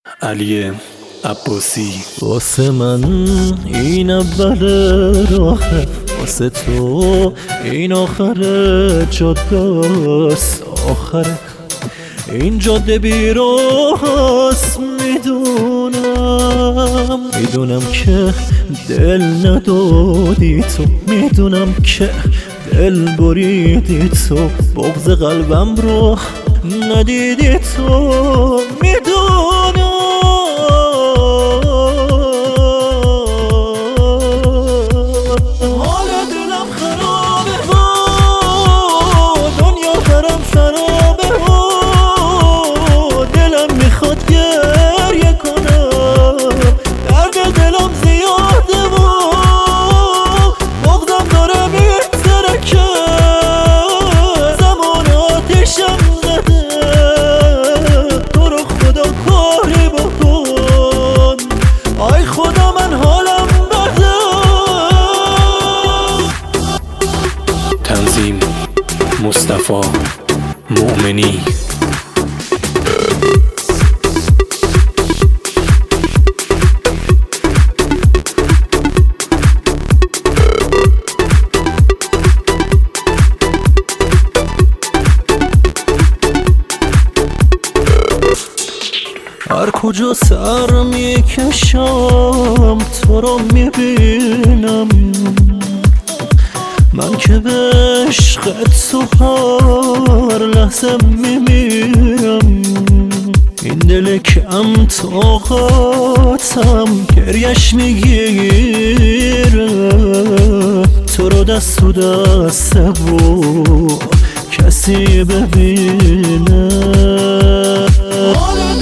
علی عباسی. واسه من این اول راهه، واسه تو این آخر جاده است. آخره این جاده بی راست. میدونم که دل ندادی تو، میدونم که دل بریدی تو، بغض قلبم رو ندیدی تو. میدونم حال دلم خرابه و دنیا برم خرابه و دلم میخواد گریه کنم، درد دلم زیاده و بغضم داره میترکه، زمان آتیشم زده. تو رو خدا کاری بکن، آی خدا من حالم بده. تنظیم مصطفی مؤمنی. هر کجا سر میکشم تو رو میبینم، من که به عشقت تو هر لحظه میمیرم. این دل کم طاقتم گریش میگیره، تو رو دست تو دسته و کسی ببینه.